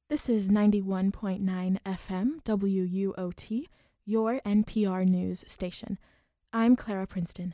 This is 91.9 FM WUOT, your NPR news station. I'm Clara Princeton.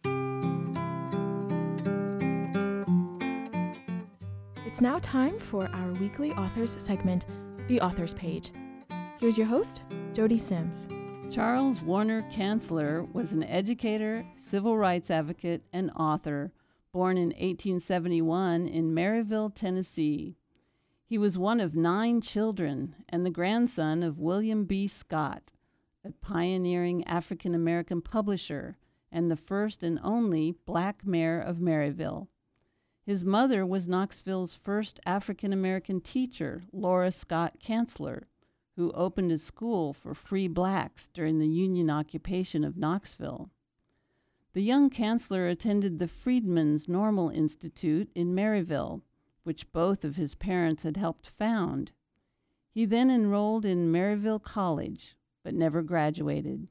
It's now time for our weekly authors segment, The Authors Page. Here's your host, Jody Sims. Charles Warner Kanzler was an educator, civil rights advocate, and author, born in 1871 in Maryville, Tennessee. He was one of 9 children and the grandson of William B. Scott, a pioneering African-American publisher and the first and only black mayor of Maryville. His mother was Knoxville's first African-American teacher, Laura Scott Kanzler, who opened a school for free blacks during the Union occupation of Knoxville. The young Kanzler attended the Freedmen's Normal Institute in Maryville, which both of his parents had helped found. He then enrolled in Maryville College, but never graduated.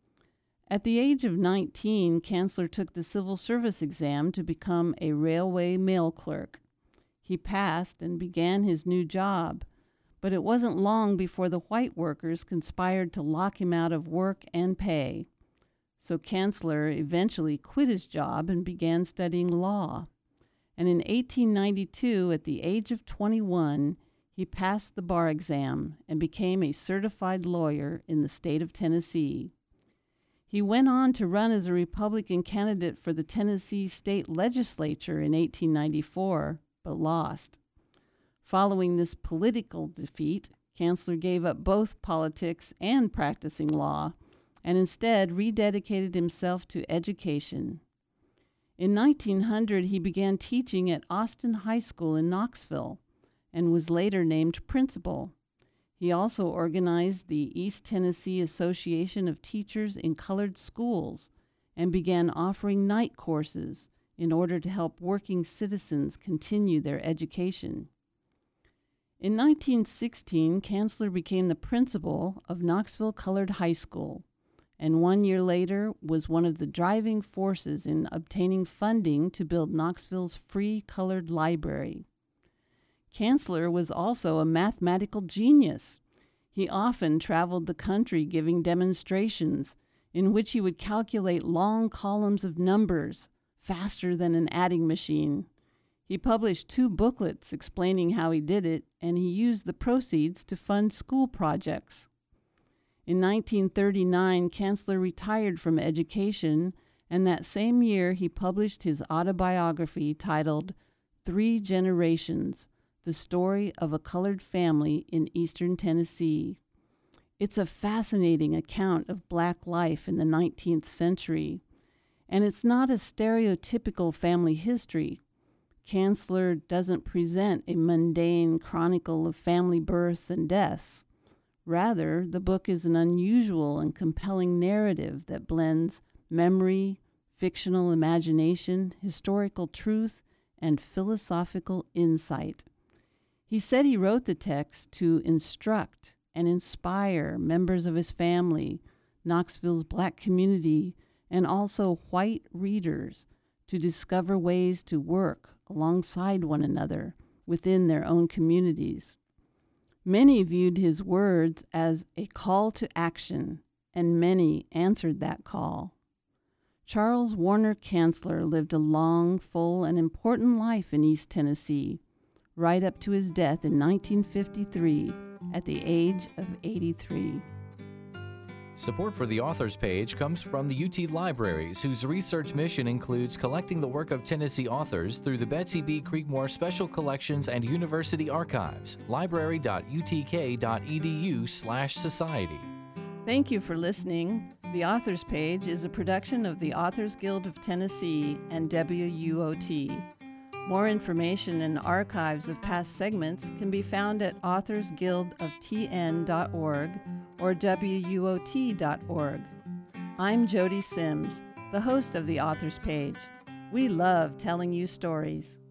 At the age of 19, Kanzler took the civil service exam to become a railway mail clerk. He passed and began his new job, but it wasn't long before the white workers conspired to lock him out of work and pay. So Kanzler eventually quit his job and began studying law. And in 1892, at the age of 21, he passed the bar exam and became a certified lawyer in the state of Tennessee. He went on to run as a Republican candidate for the Tennessee state legislature in 1894, but lost. Following this political defeat, Kanzler gave up both politics and practicing law, and instead rededicated himself to education. In 1900, he began teaching at Austin High School in Knoxville and was later named principal. He also organized the East Tennessee Association of Teachers in Colored Schools and began offering night courses in order to help working citizens continue their education. In 1916, Kanzler became the principal of Knoxville Colored High School, and 1 year later was one of the driving forces in obtaining funding to build Knoxville's free colored library. Kanzler was also a mathematical genius. He often traveled the country giving demonstrations in which he would calculate long columns of numbers faster than an adding machine. He published 2 booklets explaining how he did it, and he used the proceeds to fund school projects. In 1939, Kanzler retired from education, and that same year he published his autobiography titled 3 Generations, The Story of a Colored Family in Eastern Tennessee. It's a fascinating account of black life in the 19th century, and it's not a stereotypical family history. Kanzler doesn't present a mundane chronicle of family births and deaths. Rather, the book is an unusual and compelling narrative that blends memory, fictional imagination, historical truth, and philosophical insight. He said he wrote the text to instruct and inspire members of his family, Knoxville's black community, and also white readers to discover ways to work alongside one another within their own communities. Many viewed his words as a call to action, and many answered that call. Charles Warner Kanzler lived a long, full, and important life in East Tennessee, right up to his death in 1953 at the age of 83. Support for the Authors Page comes from the UT Libraries, whose research mission includes collecting the work of Tennessee authors through the Betsy B. Creekmore Special Collections and University Archives, library.utk.edu/society. Thank you for listening. The Authors Page is a production of the Authors Guild of Tennessee and WUOT. More information and archives of past segments can be found at authorsguildoftn.org or WUOT.org. I'm Jody Sims, the host of the Authors Page. We love telling you stories.